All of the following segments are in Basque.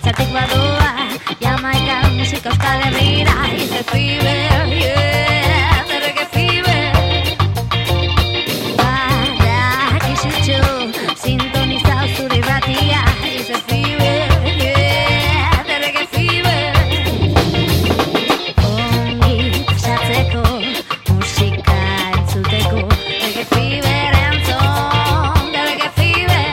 zangotzatik badoa, Jamaika musika Euskal Herrira, is the fever, yeah, the reggae fever. Badakizutxo, sintonizau zure irratia, is the fever, yeah, the reggae fever. Ongi pasatzeko, musika entzuteko, reggae fever entzun, the reggae fever.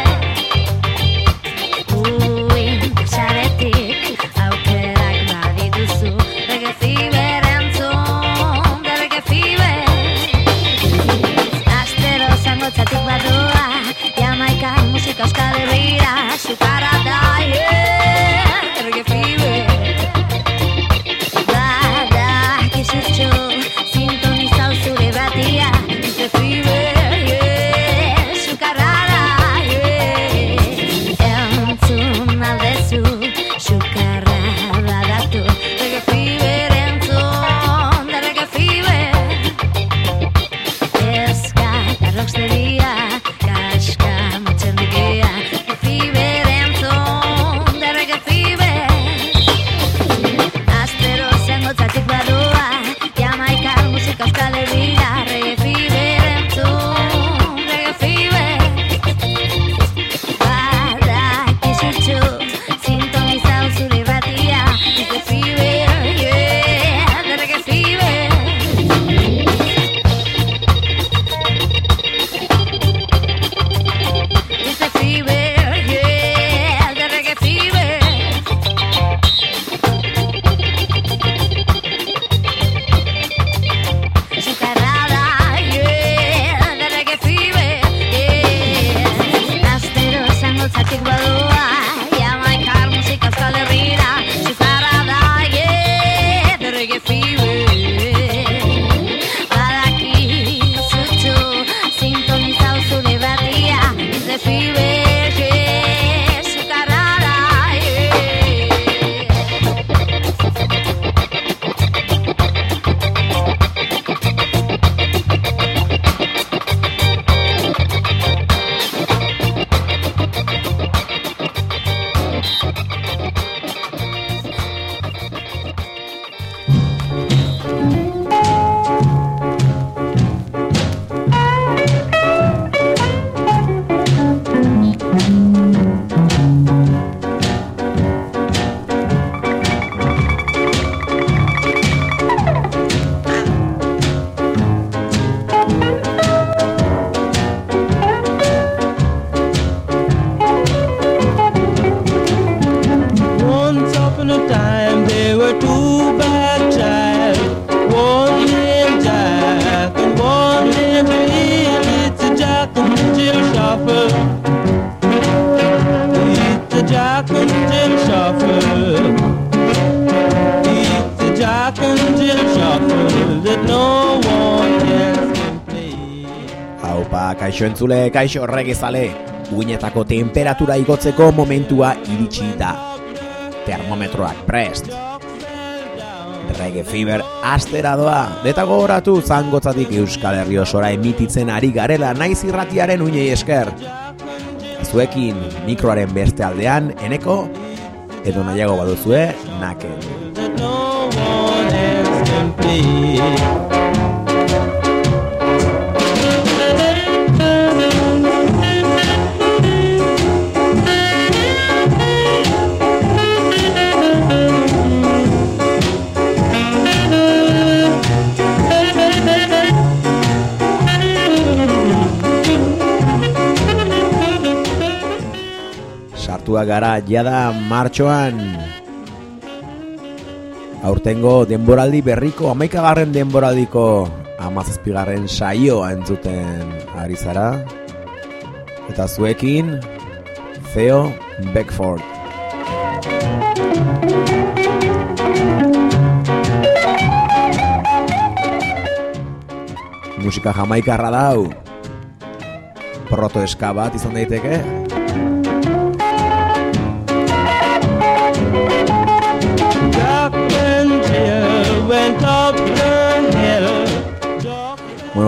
Uin saretik aukerak badituzu, reggae fever entzun, the reggae fever. Astero zangotzatik badoa, Jamaika musika Euskal Herrira, sukarra da, yeah, reggae fever. Badakizutxo, sintonizau zure irratia, is the fever, yeah, sukarra da, yeah. Entzun aldezu, sukarra badatu, reggae fever entzun, the reggae fever. Eska eta rocksteria, kaska motxerdikia, reggae fever entzun, the reggae fever. Astero zangotzatik badoa, Jamaika musika Euskal Herrira, reggae fever entzun, reggae fever. Badakizutxo, sintonizau zure irratia, is the fever, yeah, the reggae fever. Is the fever, yeah, the reggae fever. Sukarrada, yeah, the reggae fever, yeah. Astero zangotzatik badoa, Jamaika musika Euskal Herrira, sukarrada, yeah, the reggae fever. Badakizutxo, sintonizau zure irratia, is the fever, yeah, sukarrada, yeah. Once upon a time there were two bad child, one named Jack and one named Jill. It's a Jack and Jill shuffle. It's a Jack and Jill shuffle. It's a Jack and Jill shuffle that no one else can play. Haupa, kaixo entzule, kaixo regezale. Uinetako temperatura igotzeko momentua iritsi da. Termometroak prest. Reggae fever astera doa. Eta gogoratu zangotzatik Euskal Herri osora emititzen ari garela naiz irratiaren uinei esker. Zuekin mikroaren beste aldean Eneko, edo nahiago baduzue Naken. That no one else can play. Sartua gara jada martxoan. Aurtengo denboraldi berriko 11. denboraldiko 17. saioa entzuten ari zara. Eta zuekin Theo Beckford. Musika jamaikarra dau. Proto eska bat izan daiteke.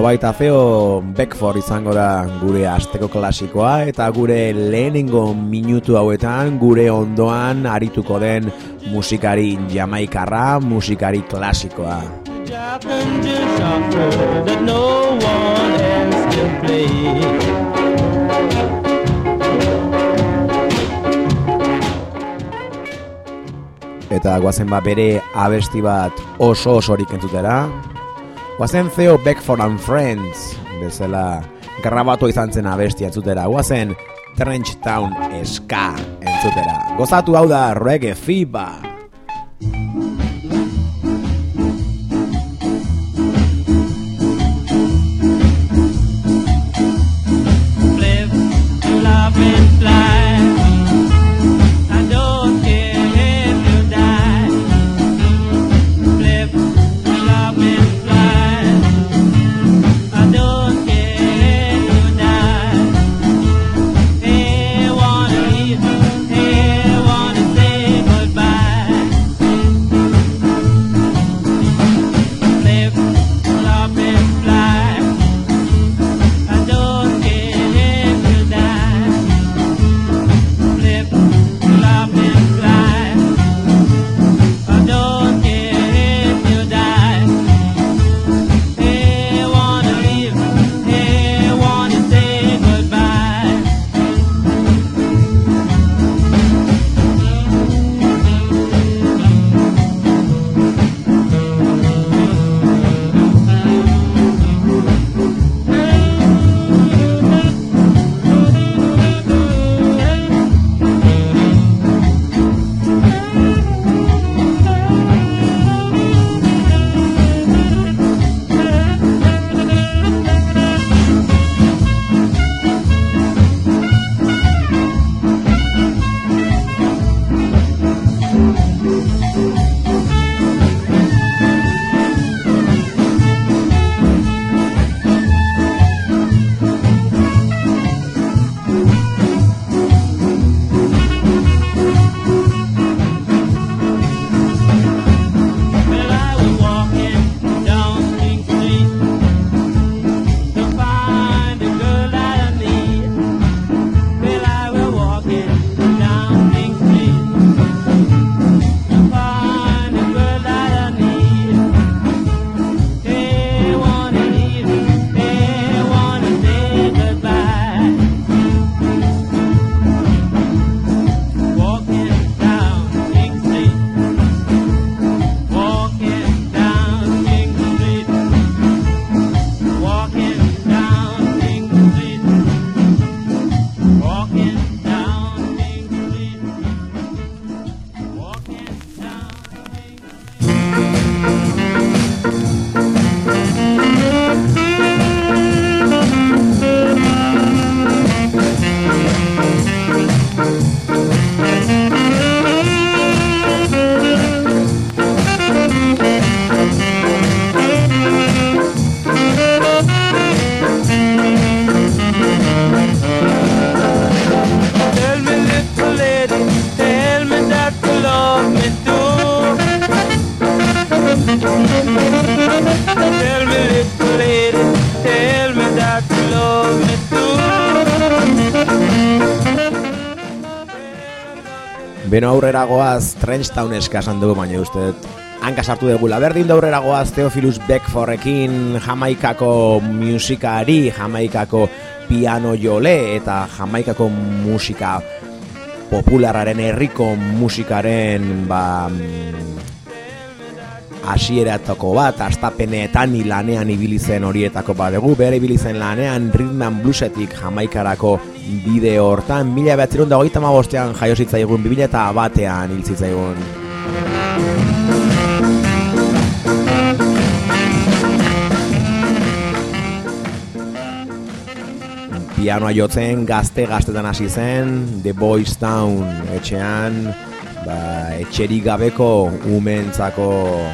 baita Theo Beckford izango da gure asteko klasikoa, eta gure lehenengo minutu hauetan gure ondoan arituko den musikari jamaikarra, musikari klasikoa. Eta guazen bere abesti bat oso osorik entzutera. Guazen Theo Beckford and Friends bezala grabatu izan zen abesti entzutera. Guazen Trench Town Ska entzutera. Gozatu hau da Reggae Fever. Beno, aurrera goaz, Trench Town Ska esan dugu, baina uste hanka sartu dugula. Berdin da aurrera goaz Theophilus Beckfordrekin, Jamaikako musikari, Jamaikako piano jole eta Jamaikako musika populararen, herriko musikaren hasieratako bat, hastapenetan lanean ibili zen horietako bat dugu. Bere ibili zen lanean rhythm and bluesetik Jamaikarako bideo hortan 1925ean jaio zitzaigun, 2001ean hil zitzaigun. Pianoa jotzen gaztetan hasi zen, The Boys Town etxean, etxerik gabeko umentzako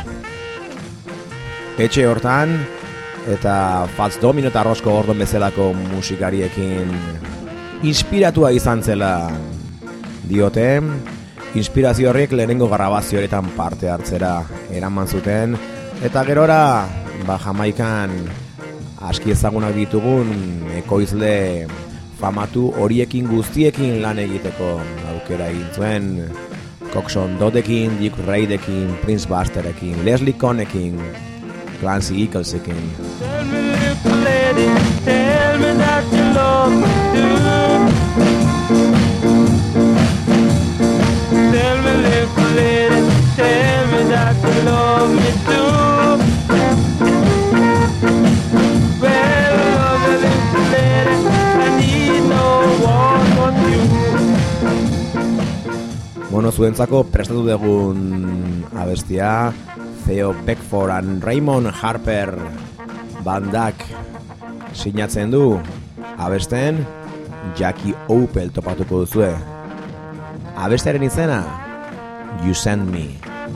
etxe hortan, eta Fats Domino eta Roscoe Gordon bezalako musikariekin inspiratua izan zela diote. Inspirazio horriek lehenengo grabazioetan parte hartzera eraman zuten, eta gerora Jamaikan aski ezagunak ditugun ekoizle famatu horiekin guztiekin lan egiteko aukera egin zuen. Coxsone Doddekin, Duke Reidekin, Prince Busterekin, Leslie Conekin, Clancy Ecclesekin. Tell me, little lady, tell me that you love me too. Tell me, little lady, tell me that you love me too. Well, love you, little lady, I need no one but you. Bueno, zuentzako prestatu dugun abestia Theo Beckford and Raymond Harper bandak sinatzen du. Abesten Jackie Opel topatuko duzue. Abestearen izena You Send Me.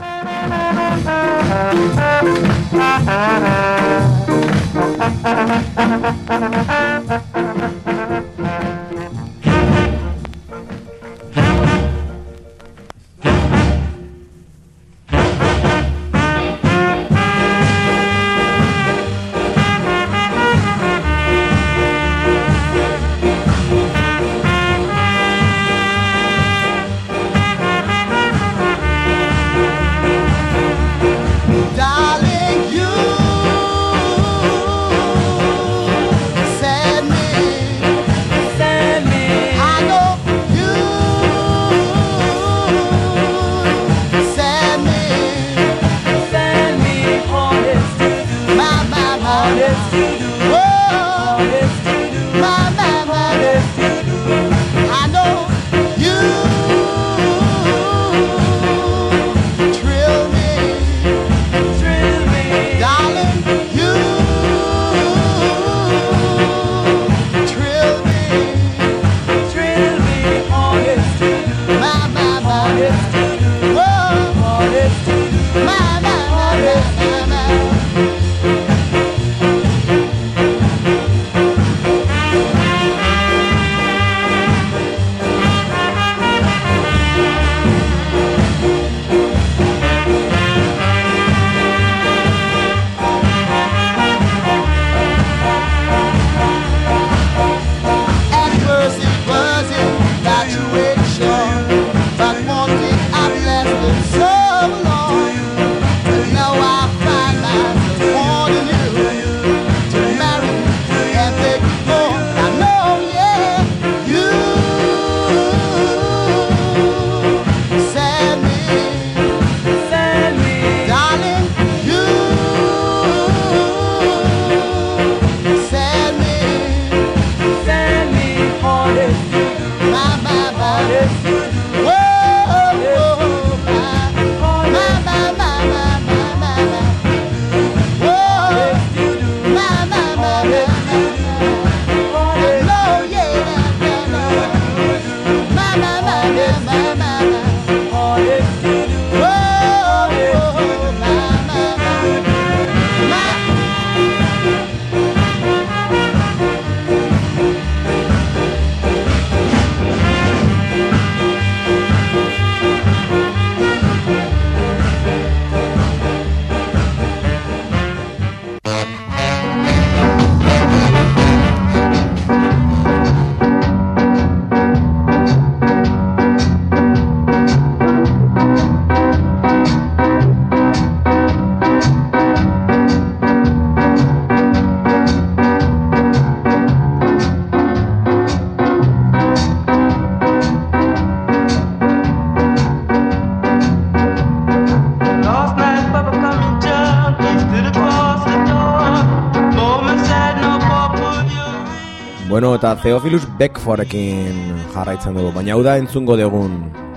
Bueno, eta Theophilus Beckfordekin jarraitzen dugu, baina hau da entzungo dugun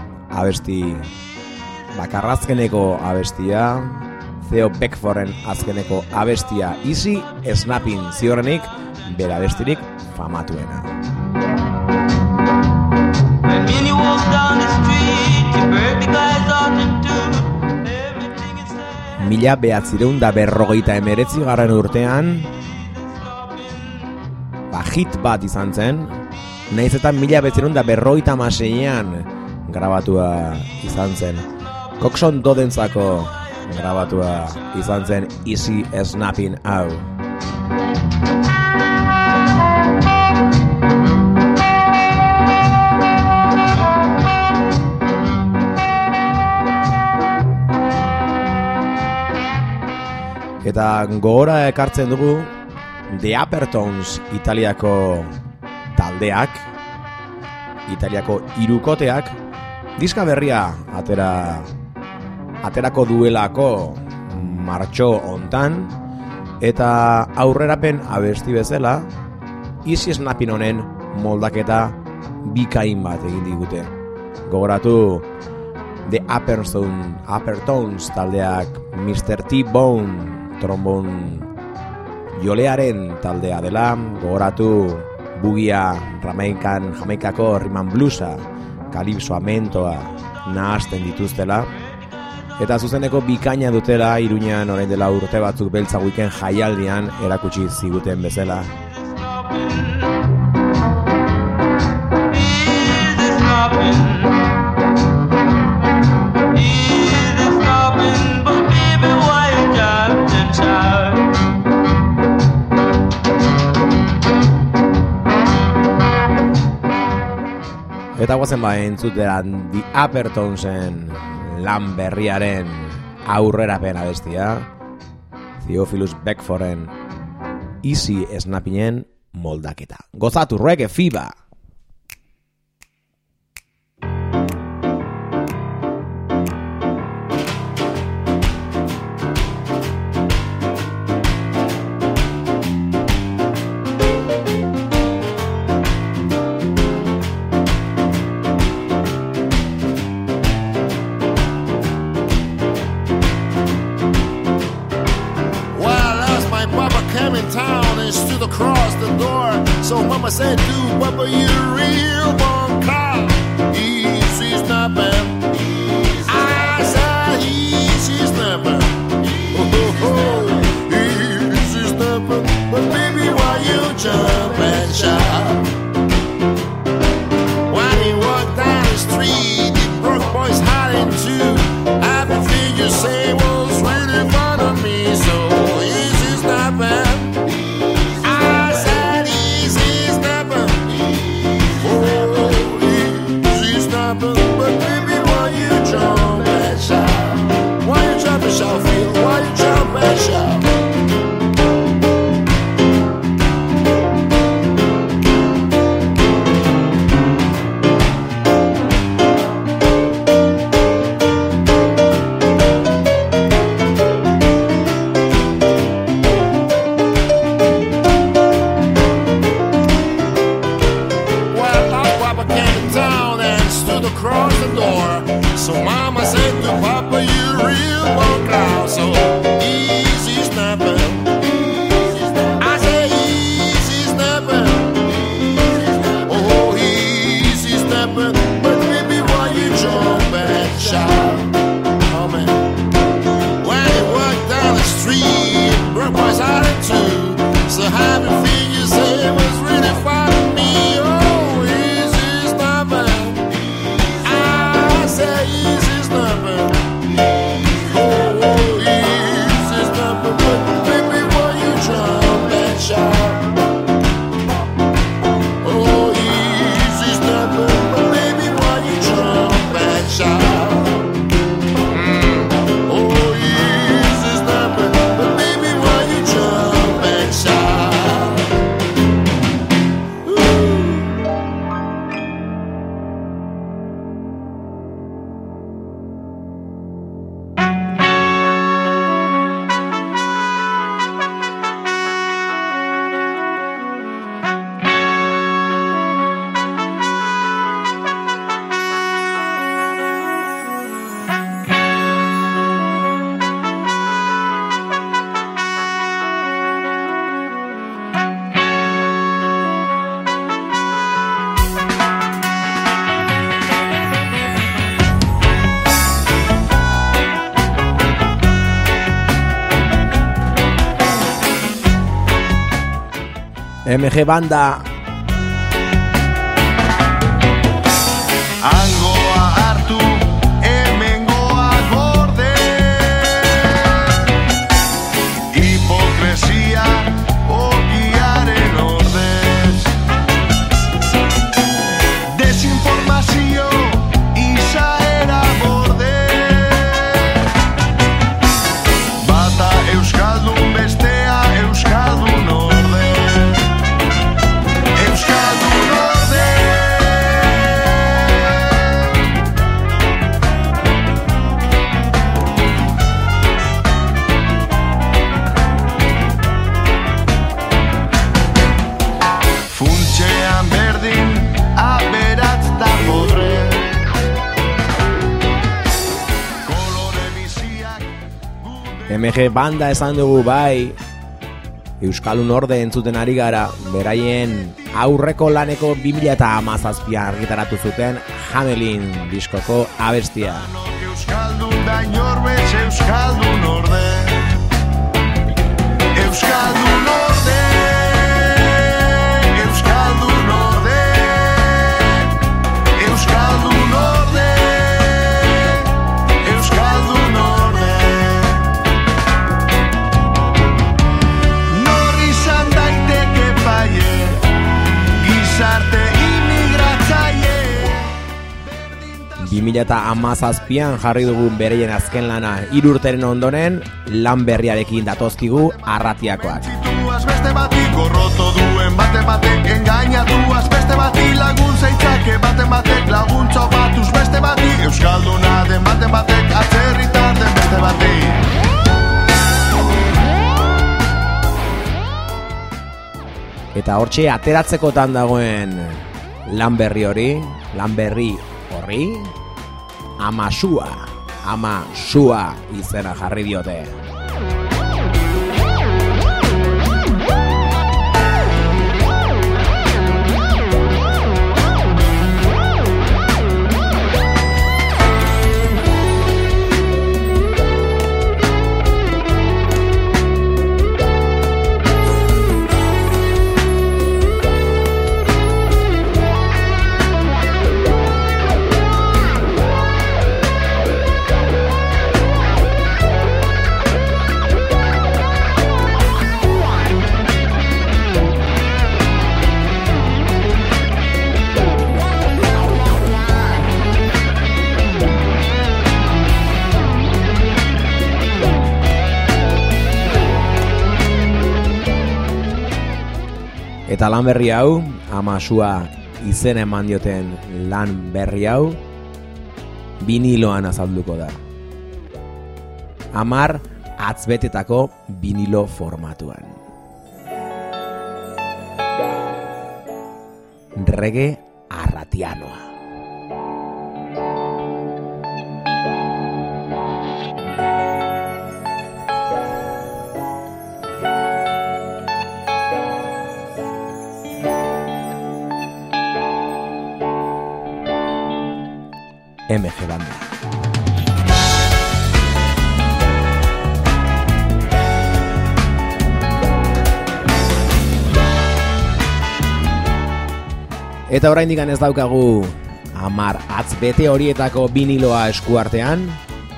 abesti bakarrazkeneko abestia, Theo Beckforden azkeneko abestia Easy Snapping, ziorrenik bera abestirik famatuena. Mila 1949 garren urtean hit bat izan zen, nahiz eta 1956an grabatua izan zen. Coxsone Doddentzako grabatua izan zen Easy Snapping hau. Eta gogora ekartzen dugu The Uppertones Italiako taldeak, Italiako hirukoteak diska berria aterako duelako martxo hontan, eta aurrerapen abesti bezala Easy Snapping honen moldaketa bikain bat egin digute. Gogoratu The Uppertones taldeak Mr. T-Bone trombon jolearen taldea dela, gogoratu bugia Jamaikako rhythm bluesa, kalipsoa, mentoa nahasten dituztela, eta zuzeneko bikaina dutela Iruñan orain dela urte batzuk Beltza Weekend jaialdian erakutsi ziguten bezala. Eta guazen entzuteran The Uppertonesen lan berriaren aurrerapen abestia, Theophilus Beckforden Easy Snappingen moldaketa. Gozatu Reggae Fever! So mama said, do Papa, you real one car. Easy snapping. I said, easy snapping. Oh, easy snapping. But baby, why you jump and shout? When he walked down the street, he broke boys' heart in two. Everything you say was really fun on me. So easy snapping. Shout, feel why you jump and shout. Well, our Papa came to town and stood across the door. So Mama said to Papa, you real one cow. So easy snapping. I say easy snapping. Oh, easy snapping. But baby, why you jump and shout? Oh man. When he walked down the street, broke boys out in two. So everything you say was really fun to me. Oh, easy snapping. I say easy snapping. Oh, easy snapping. But baby, why you jump and shout? Oh, easy snapping. But baby, why you jump and shout? Oh, easy snapping. But baby, why you jump and shout? MG Banda. Hangoa hartu, hemengoa gorde. Hipokresia, ogi MG Banda esan dugu bai, Euskaldun Orde entzuten ari gara, beraien aurreko laneko 2017an argitaratu zuten Hamelin diskoko abestia. Euskaldun da inorbez, Euskaldun Orde. Euskaldun Orde. Euskaldun Orde. Euskaldun Orde. Euskaldun Orde. Nor izan daiteke paie, gizarte imigratzaile. 2017an jarri dugu bereien azken lana, 3 urteren ondoren lan berriarekin datozkigu arratiakoak. Situaz beste bati gorroto duen batek engainatuaz beste bati laguntza itzake batek laguntza batuz beste bati Euskalduna den batek atzerritar den beste bati. Eta hortxe ateratzekotan dagoen lan berri horri Amasua izena jarri diote. Eta lan berri hau, Amasua izen eman dioten lan berri hau, biniloan azalduko da. 10 atzbetetako binilo formatuan. Reggae arratianoa. MG Banda. Eta oraindik ez daukagu 10 atzbete horietako biniloa eskuartean,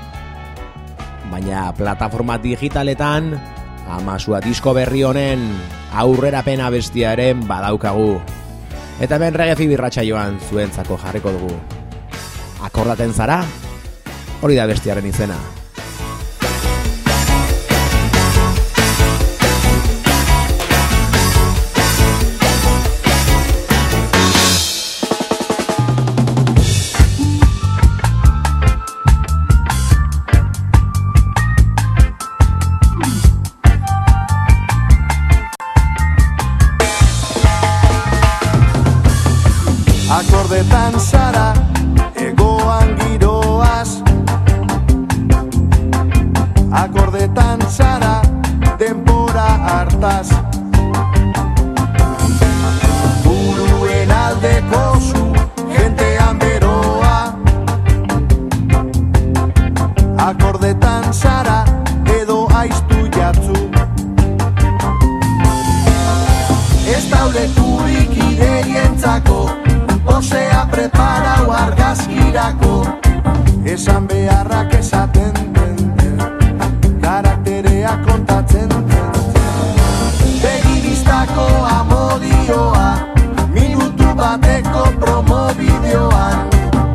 baina plataforma digitaletan Amasua disko berri honen aurrerapen abestiaren badaukagu. Eta ben Reggae Fever irratsaioan zuentzako jarriko dugu. Akordaten zara? Hori da bestiaren izena. Akordetan zara, egoan giroaz. Akordetan zara, denbora hartaz. Buruen aldeko zu, jentean beroa. Akordetan zara, edo aiztu jatzu. Ez daulekurik ideientzako, osea preparau argazkirako, esan beharrak esaten den, karakterea kontatzen den. Begiristako amodioa, minutu bateko promobideoan.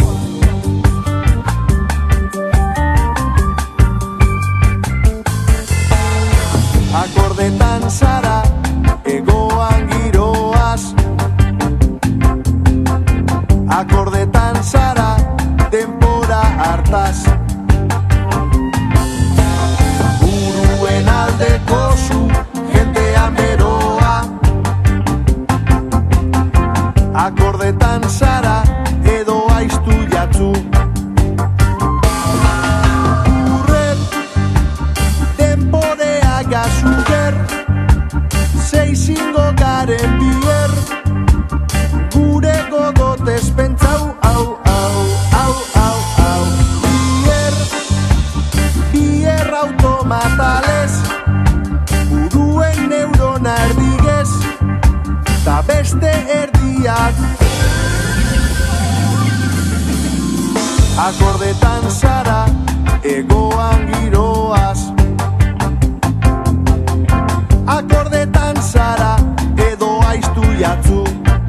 Akordetan zara, egoan giroaz. Akordetan zara, denbora hartaz. beste erdiak. Akordetan zara, egoan giroaz. Akordetan zara, edo aiztu jatzu.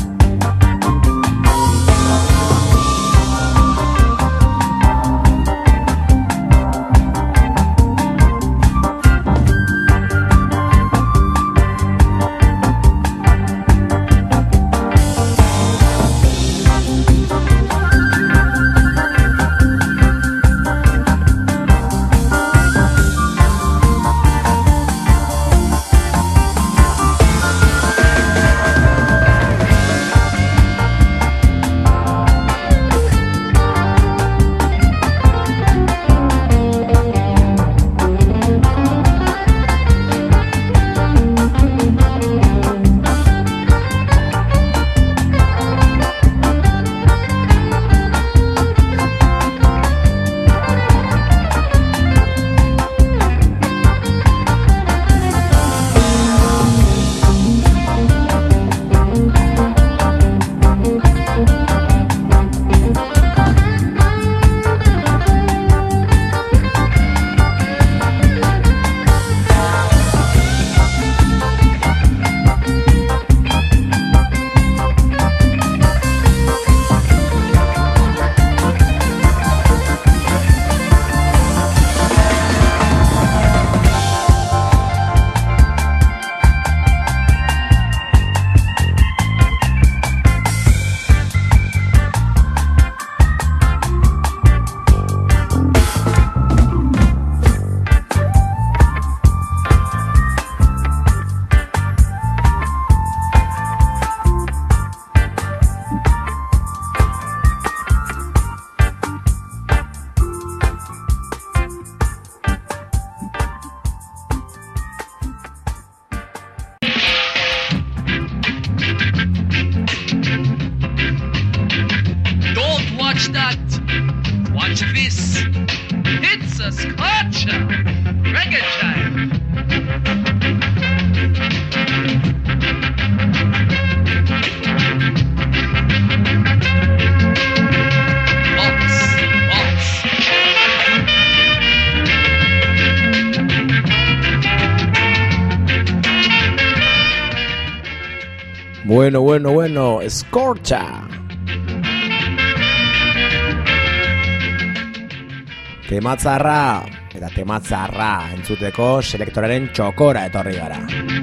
Bueno, Scorcha. Tematzarra entzuteko selektoraren txokora etorri gara.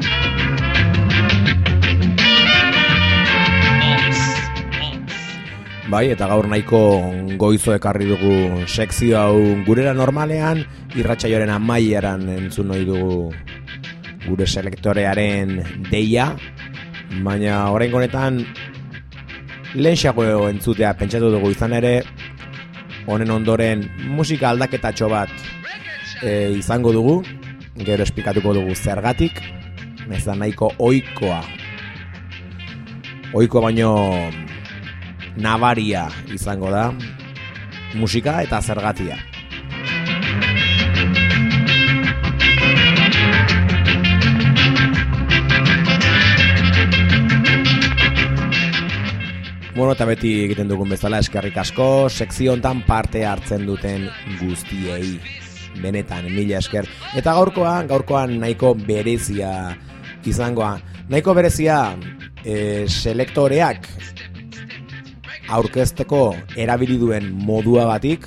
Bai, eta gaur nahiko goizo ekarri dugu sekzio hau gurera normalean, irratsaioaren amaieran entzun nahi dugu gure selektorearen deia, baina oraingo honetan lehenxago entzutea pentsatu dugu, izan ere honen ondoren musika aldaketatxo bat izango dugu, gero esplikatuko dugu zergatik, ez da nahiko ohikoa baino nabaria izango da musika eta zergatia. Bueno, eta beti egiten dugun bezala eskerrik asko, sekzio hontan parte hartzen duten guztiei. Benetan, mila esker. Eta gaurkoan nahiko berezia izangoa. Nahiko berezia selektoreak aurkezteko erabili duen modua batik,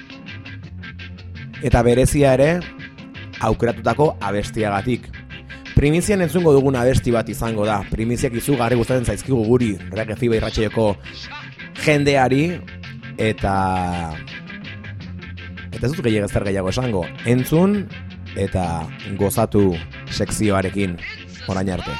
eta berezia ere aukeratutako abestiagatik. Primizian entzungo dugun abesti bat izango da. Primiziak izugarri gustatzen zaizkigu guri Reggae Fever irratsaioko jendeari, eta ez dut gehiago esango. Entzun eta gozatu sekzioarekin orain arte.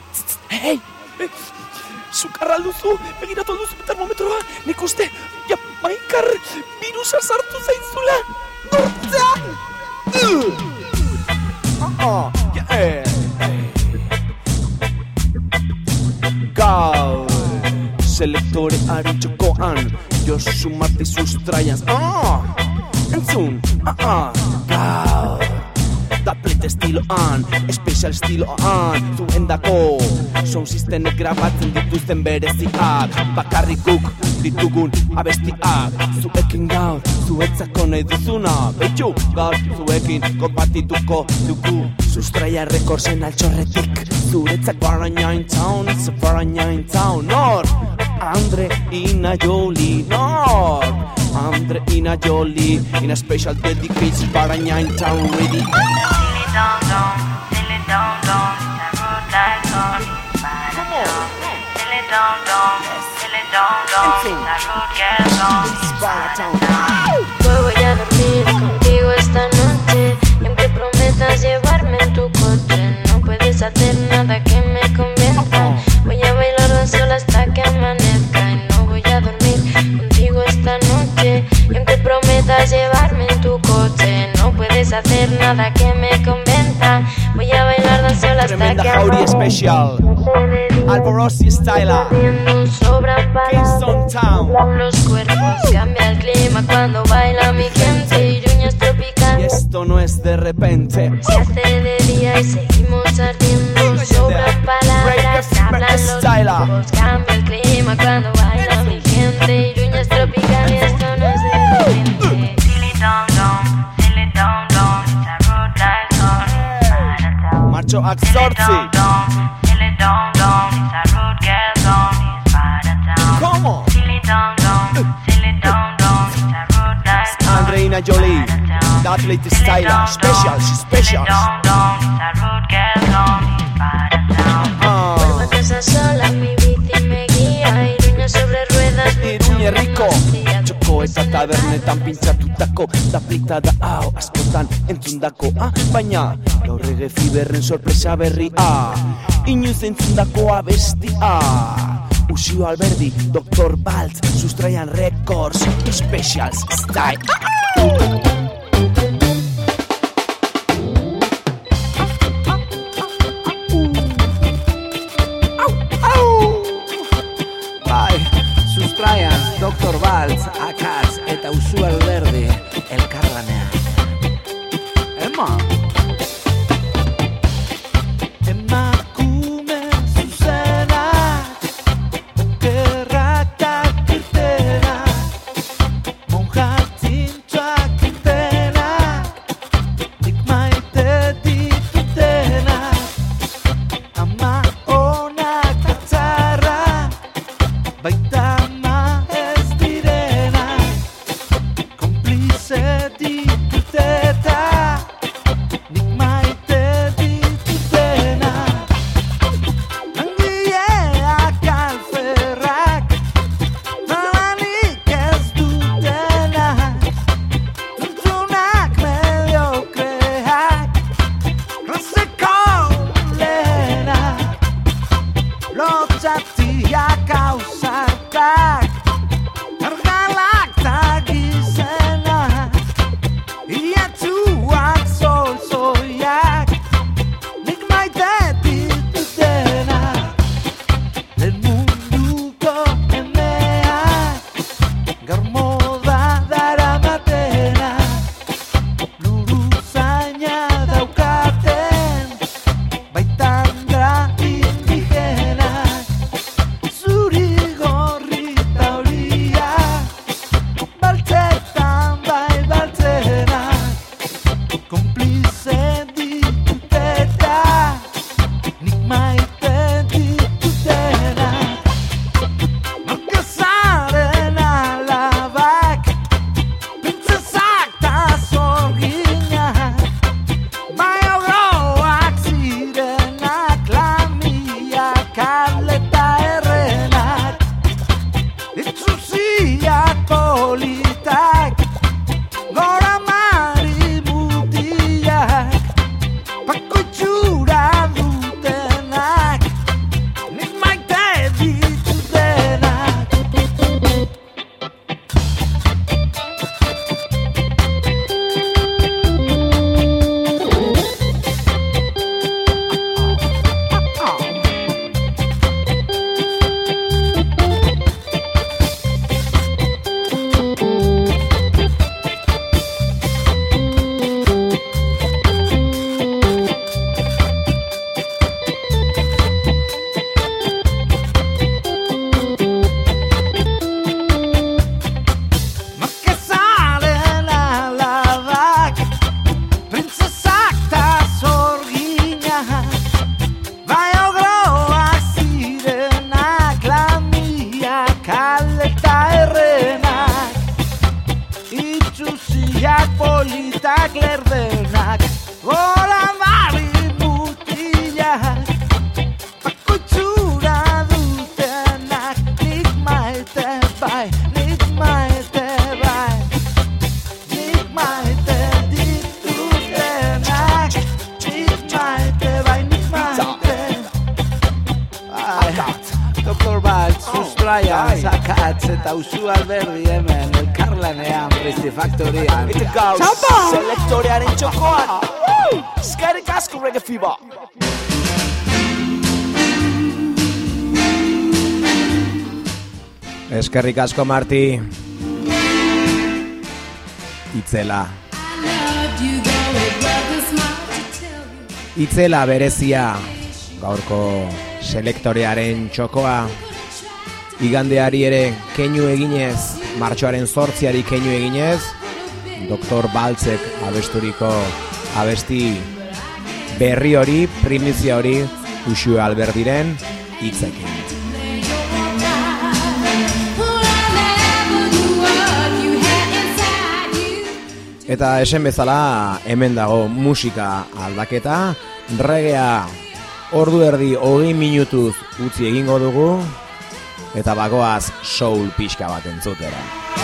Hey! Sukarra alduzu, begiratu alduzu termometroa, nik uste, Maikar, virusa sartu zaizula. Nortzan! Gaur, selektorearen txokoan, Josu Marti sustraian. Entzun, gaur, Daplet estiloan, special estiloan, zuendako sound systemek grabatzen dituzten bereziak, bakarrik guk ditugun abestiak, zuekin gaur, zuetzako nahi duzuna, betxu, gaur zuekin konpartituko dugu, Sustraia Recordsen altxorretik, zuretzak Baraina in town, it's a Baraina in town, nor, Andre Ina Jolie, nor, Andre Ina Jolie, in a special dedication Baraina in town, ready. Voy a dormir contigo esta noche y aunque prometas llevarme en tu coche, no puedes hacer nada que me convenza. Voy a bailar tan sola hasta que amanezca y no voy a dormir contigo esta noche y aunque prometas llevarme en tu coche, no puedes hacer nada que me convenza. Voy a bailar tan sola hasta Tremenda que Jauri amanezca. Special, Alborossi Styla, Kingston Town. Los cuerpos, cambia el clima cuando baila mi gente. Iruña es Y tropical, esto no es de repente. se hace de día y seguimos ardiendo. Sobran palabras, hablan los cuerpos, cambia el clima cuando baila mi gente. Iruña es tropical y esto no es de repente. Marcho Axorzi. ¿Cómo? Andreina Jolie, Daplet Styla, special, she's special. Vuelvo a casa sola, mi bici me guía. Iruña sobre ruedas, Iruña Rico, txoko eta tabernetan pintzatutako Dapleta da hau askotan entzundako baina gaur Reggae Feverren sorpresa berria inoiz entzundako abestia Usio Alberdi, Dr. Baltz, Sustraian Records, Specials Style. Bai, Sustraian, Dr. Baltz, Akatz eta Usio Alberdi elkarlanean. Ema! Emakume zuzenak, okerrak dakitenak, monjak zintxoak itenak, nik maite ditutenak, ama onak atzarrak, baita ama ez direnak, konplize dituteta, nik maite ditutenak, handiak alferrak, nalanik ez dutenak, tuntzunak mediokreak, klaseko lehenak, lotzatiak ausartak, argalak tagizenak, iatzuak zolzoiak, nik maite ditutenak, lehen munduko emeak, gaur moda daramatenak, luru zaina daukaten, baita andra indigenak, zu Doktor bat, sustraian, zakatz eta usu alberdi hemen, elkarlanean, Presti Faktorian. Eta gauz, selektorearen txokoan. Eskerrik asko Reggae Fever. Eskerrik asko, Marti. Itzela. Itzela berezia, gaurko selektorearen txokoa. Igandeari ere keinu eginez, martxoaren 8 keinu eginez, Dr. Baltzek abesturiko abesti berri hori, primizia hori, Uxue Alberdiren hitzekin. Eta esen bezala hemen dago musika aldaketa, reggaea ordu erdi 20 minutuz utzi egingo dugu, eta bagoaz soul pixka bat entzutera.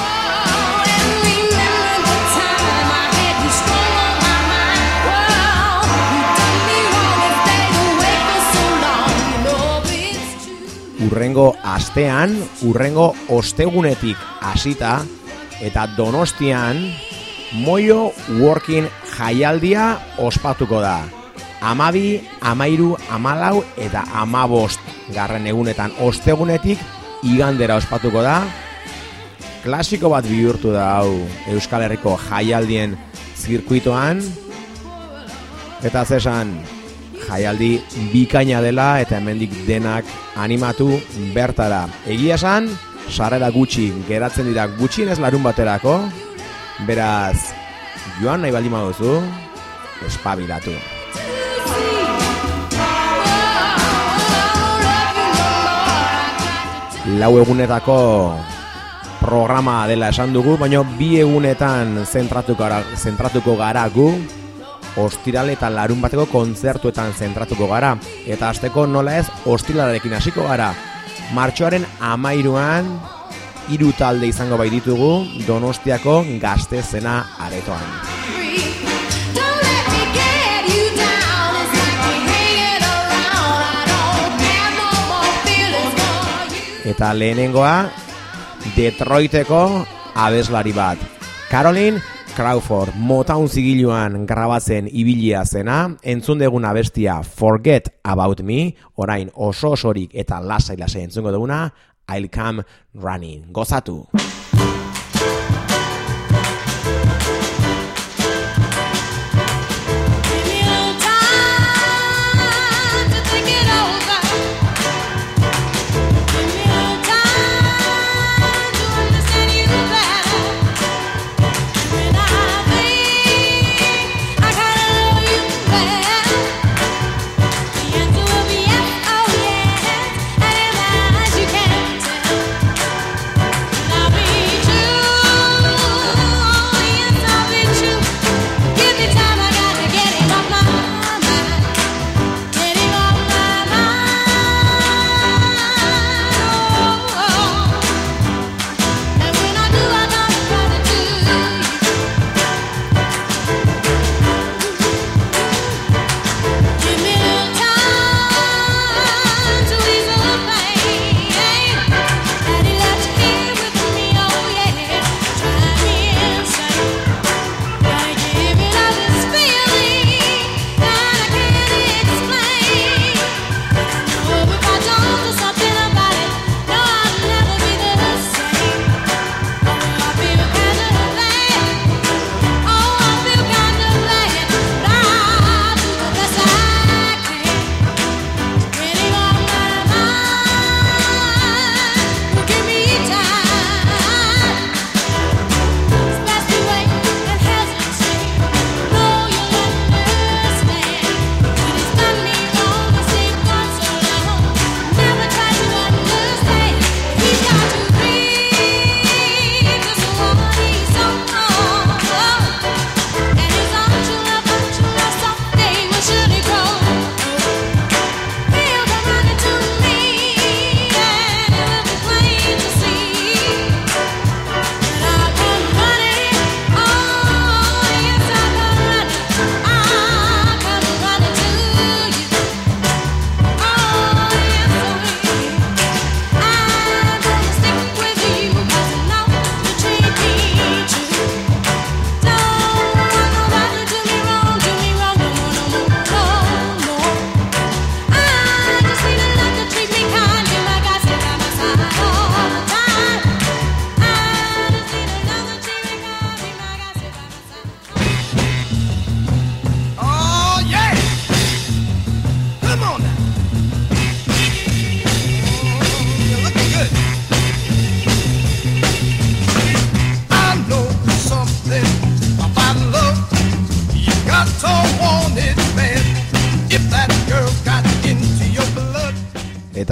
Urrengo astean, urrengo ostegunetik hasita, eta Donostian Moio Working jaialdia ospatuko da. 12, 13, 14 eta 15 garren egunetan ostegunetik igandera ospatuko da. Klasiko bat bihurtu da hau Euskal Herriko jaialdien zirkuitoan. Eta zesan, jaialdi bikaina dela eta hemendik denak animatu bertara. Egia esan, sarrera gutxi geratzen dira gutxienez larun baterako. Beraz, joan nahi baldin baduzu, espabilatu. Lau egunetako programa dela esan dugu, baina 2 egunetan zentratuko gara gu, ostiral eta larun bateko kontzertuetan zentratuko gara. Eta hasteko nola ez, ostiralarekin hasiko gara. Martxoaren 13an, 3 talde izango bai ditugu Donostiako Gaztezena aretoan. Eta lehenengoa, Detroiteko abeslari bat, Caroline Crawford, Motown zigiluan grabatzen ibilia zena, entzun degun abestia Forget About Me, orain oso-osorik eta lasai entzungo duguna, I'll Come Running. Gozatu! I'll be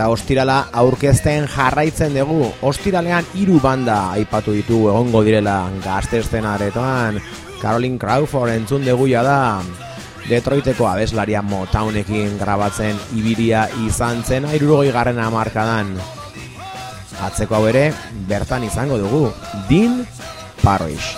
Eta ostirala aurkezten jarraitzen dugu. Ostiralean 3 banda aipatu ditu egongo direla gazte eszenaretoan. Caroline Crawford entzun dugu da Detroiteko abeslaria Motownekin grabatzen ibiria izan zen 60. hamarkadan. Atzeko hau ere bertan izango dugu, Dean Parrish.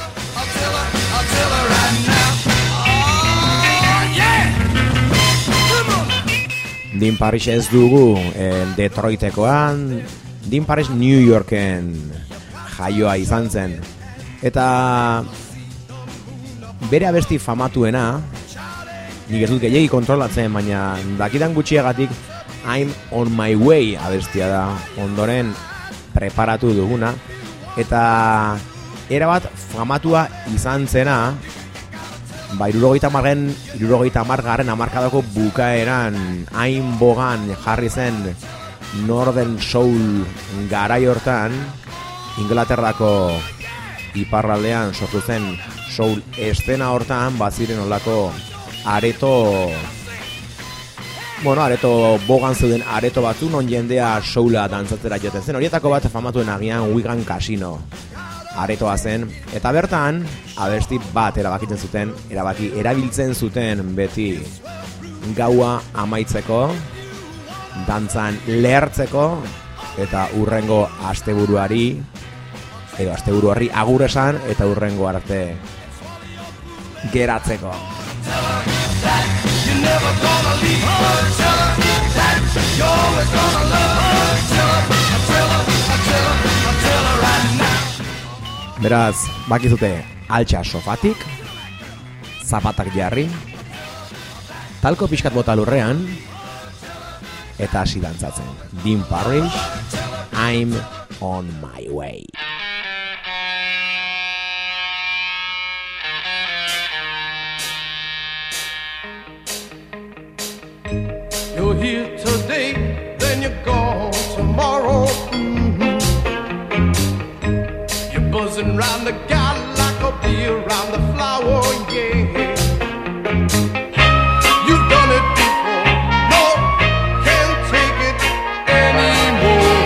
Dean Parrish ez dugu Detroitekoan, Dean Parrish New Yorken jaioa izan zen. Eta bere abesti famatuena, nik ez dut gehiagi kontrolatzen, baina dakidan gutxiagatik I'm on my way abestia da, ondoren preparatu duguna. Eta erabat famatua izan zena, 70. hamarkadako bukaeran hain bogan jarri zen Northern Soul garai hortan, Inglaterrako iparraldean sortu zen soul estena hortan baziren olako areto bogan zeuden areto batzu non jendea soula dantzatzera joten zen. Horietako bat famatuen agian Wigan Casino aretoa zen, eta bertan abesti bat erabiltzen zuten beti gaua amaitzeko, dantzan lehertzeko eta urrengo asteburuari agur esan eta urrengo arte geratzeko. Beraz, bakizute altxa sofatik, zapatak jarri, talko pixkat bota lurrean, eta hasi dantzatzen. Dean Parrish, I'm on my way. You're here today, then you're gone tomorrow. You're buzzing round the guy like a bee around the flower, yeah. You've done it before, no, can't take it anymore.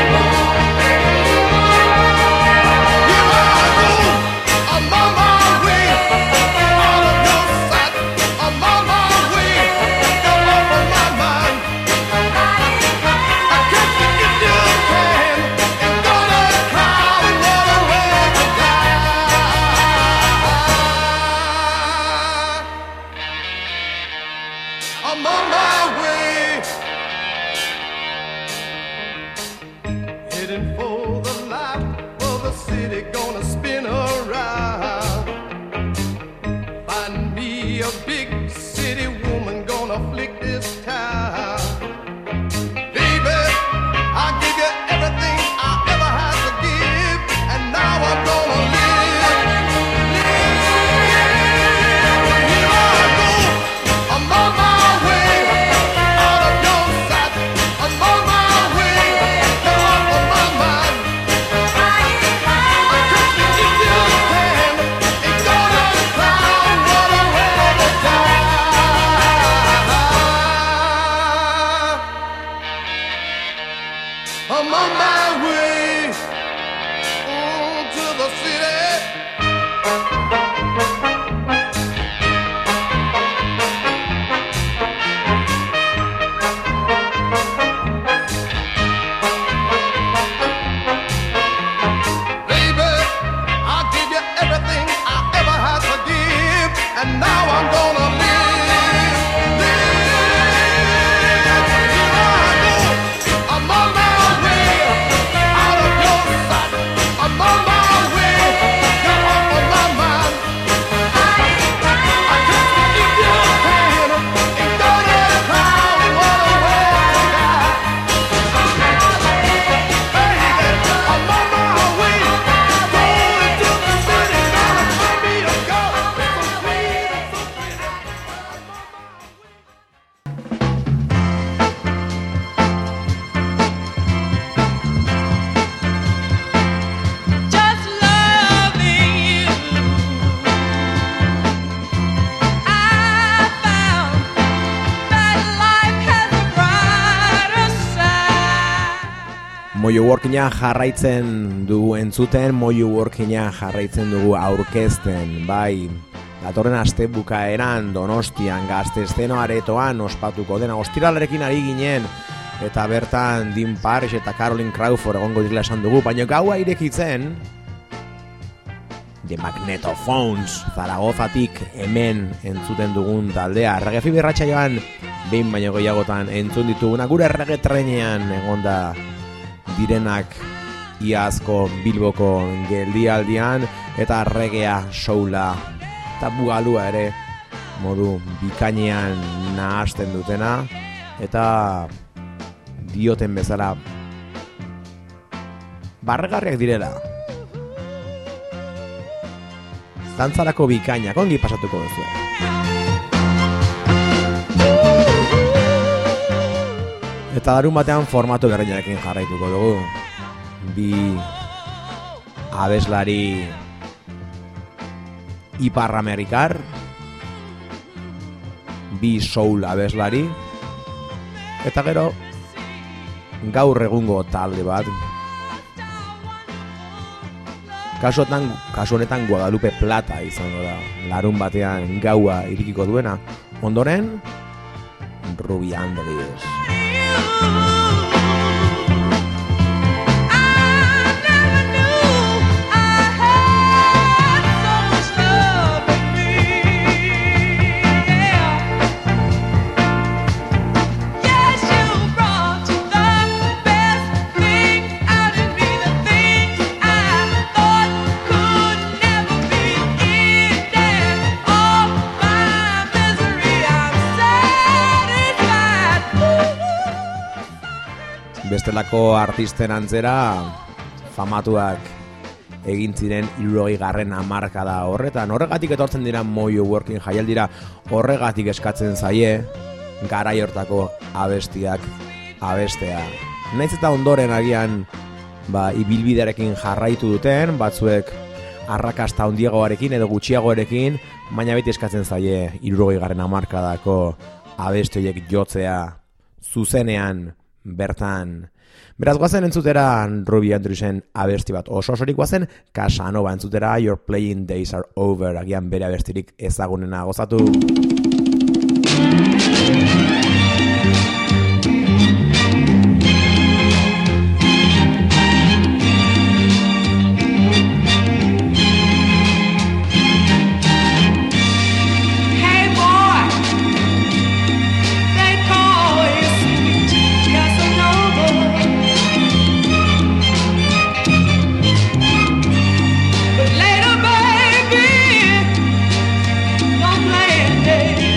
Here I go, I'm on my way, out of your sight, I'm on my way, you're off of my mind. I can't forget your hand, and gonna cry, what a way to die. I'm on my way, heading for the light, for the city gonna spin around. Find me a big city woman gonna flick this town. Baby, I give you everything I ever had to give, and now I'm gonna live. Here I go, I'm on my way, out of your sight, I'm on my way, you're off of my mind. I can't forget your hand, ain't gonna cry, what a way to die. I'm on my way to the city. Baby, I'll give you everything I ever had to give, and now I'm gonna live. Here I go, I'm on my way, out Mojo Workinga jarraitzen dugu entzuten, Mojo Workinga jarraitzen dugu aurkezten, bai, datorren aste bukaeran Donostian Gazte-Eszeno aretoan ospatuko dena ostiralarekin ari ginen, eta bertan Dean Parrish eta Caroline Crawford egongo direla esan dugu, baina gaua irekitzen The Magnetophones Zaragozatik hemen entzuten dugun taldea. Reggae Fever ratsaioan behin baino gehiagotan entzun dituguna, gure reggae trenean egonda direnak iazko Bilboko geldialdian, eta reggaea, soula eta bugalua ere modu bikainean nahasten dutena, eta dioten bezala barregarriak direla. Dantzarako bikainak ongi pasatuko duzu. Eta darun batean formatu berreinarekin jarraituko dugu. Bi abeslari ipar-amerikar, bi soul abeslari, eta gero gaur egungo talde bat. Kasu honetan Guadalupe Plata izango da larun batean gaua irikiko duena. Ondoren Ruby Andrews. Bestelako artisten antzera famatuak egin ziren 60. hamarkada horretan. Horregatik etortzen dira Mojo Working jaialdira, horregatik eskatzen zaie garai hortako abestiak abestea. Naiz eta ondoren agian ibilbidearekin jarraitu duten, batzuek arrakasta handiagoarekin edo gutxiagoarekin, baina beti eskatzen zaie 60. hamarkadako abesti horiek jotzea zuzenean bertan. Beraz guazen entzutera Ruby Andrewsen abesti bat osorik guazen Casanova entzutera Your Playing Days Are Over, agian bere abestirik ezagunena gozatu. Later, baby, don't play it.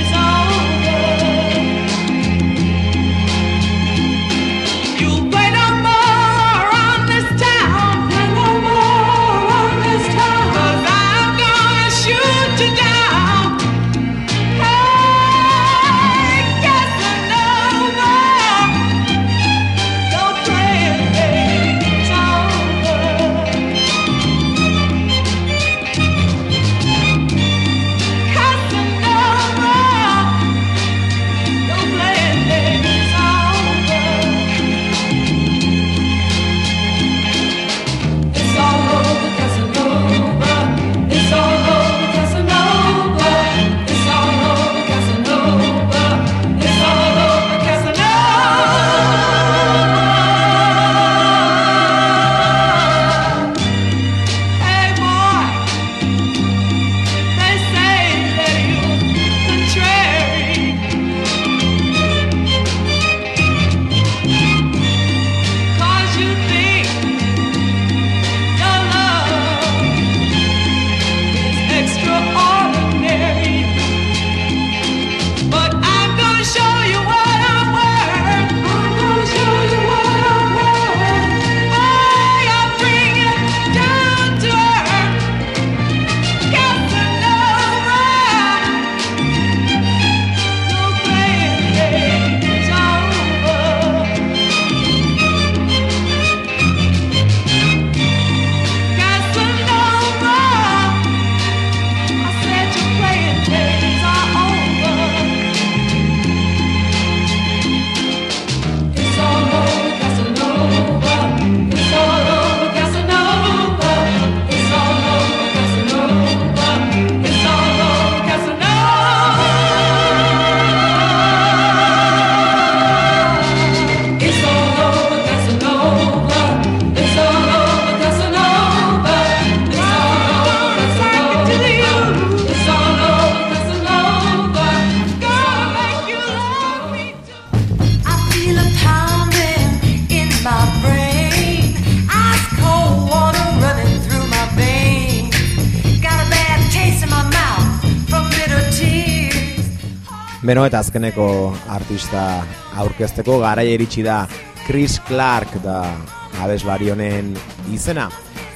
Beno, eta azkeneko artista aurkezteko garaia iritsi da Chris Clark da abeslari honen izena.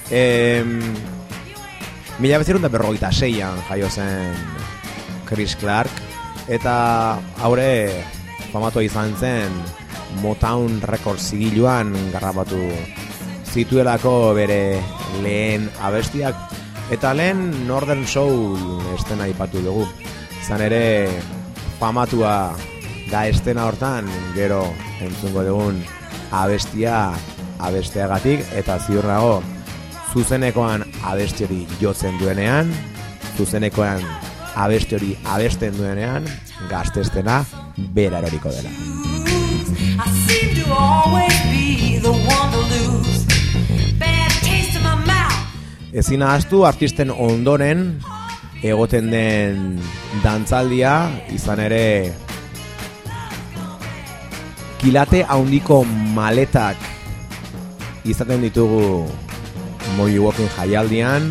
1956an jaio zen Chris Clark, eta haure famatua izan zen Motown Records zigiluan garrapatu zituelako bere lehen abestiak, eta lehen Northern Soul estena aipatu dugu. Izan ere famatua da estena hortan, gero entzungo dugun abestia abesteagatik, eta ziur nago zuzenekoan abesti hori jotzen duenean, zuzenekoan abesti hori abesten duenean, gaztestena bera eroriko dela. Ezin ahaztu artisten ondoren egoten den dantzaldia, izan ere kilate handiko maletak izaten ditugu Milwaukee'n jaialdian.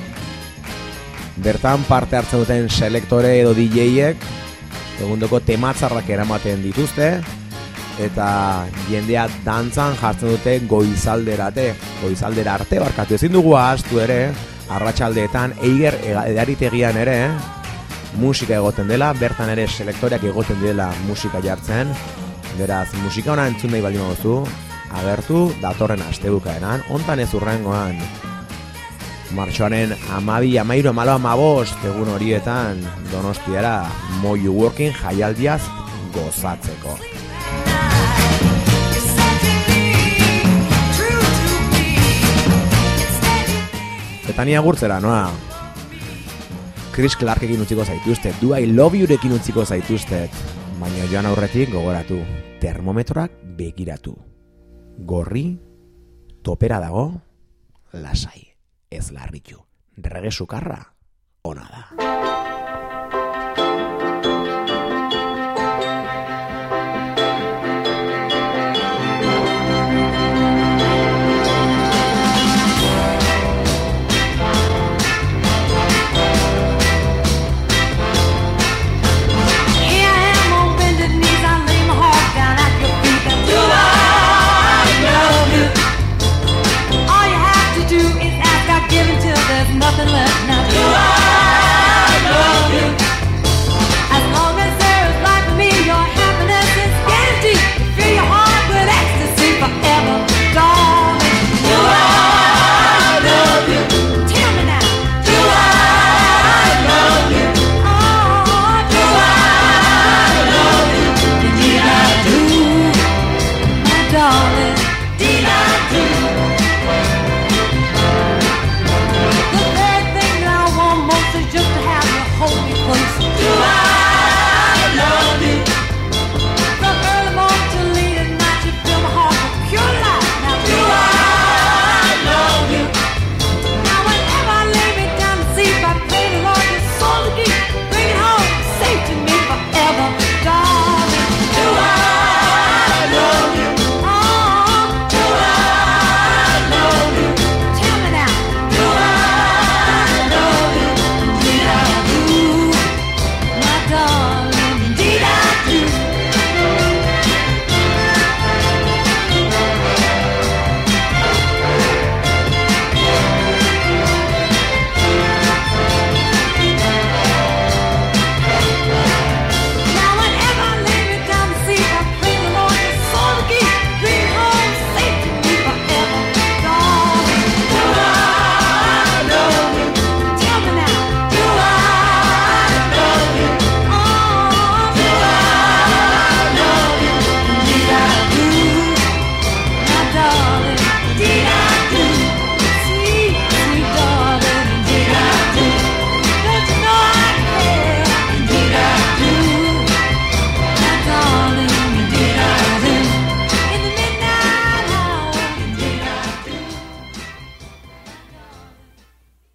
Bertan parte hartzen duten selektore edo DJek egundoko tematzarrak eramaten dituzte, eta jendea dantzan jartzen dute goizaldera arte barkatu. Ezin dugu ahaztu ere, arratsaldeetan Eiger edaritegian ere musika egoten dela, bertan ere selektoreak egoten dela musika jartzen. Beraz, musika ona entzun nahi baldin baduzu, agertu datorren astebukaeran, hontan ez hurrengoan martxoaren 12, 13, 14 egun horietan Donostiara Milwaukee'n jaialdiaz gozatzeko. Eta ni agurtzera, noa? Chris Clarkekin utziko zaituztet, Do I Love Yourekin utziko zaituztet, baina joan aurretik gogoratu, termometroak begiratu. Gorri, topera dago, lasai, ez larritu. Rege sukarra, ona da.